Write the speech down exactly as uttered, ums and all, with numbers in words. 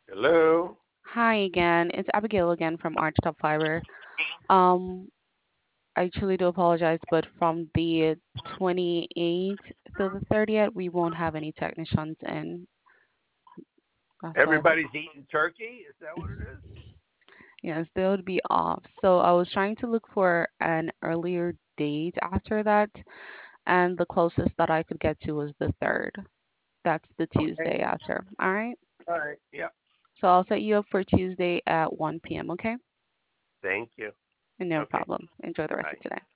Hello. Hi again. It's Abigail again from Archtop Fiber. Um, I truly do apologize, but from the twenty-eighth to the thirtieth, we won't have any technicians in. That's why, Everybody's eating turkey. Is that what it is? yes, they would be off. So I was trying to look for an earlier date after that, and the closest that I could get to was the third. That's the Okay. Tuesday after. All right. All right. Yep. So I'll set you up for Tuesday at one p m, okay? Thank you. No Okay. problem. Enjoy the rest Bye. of today.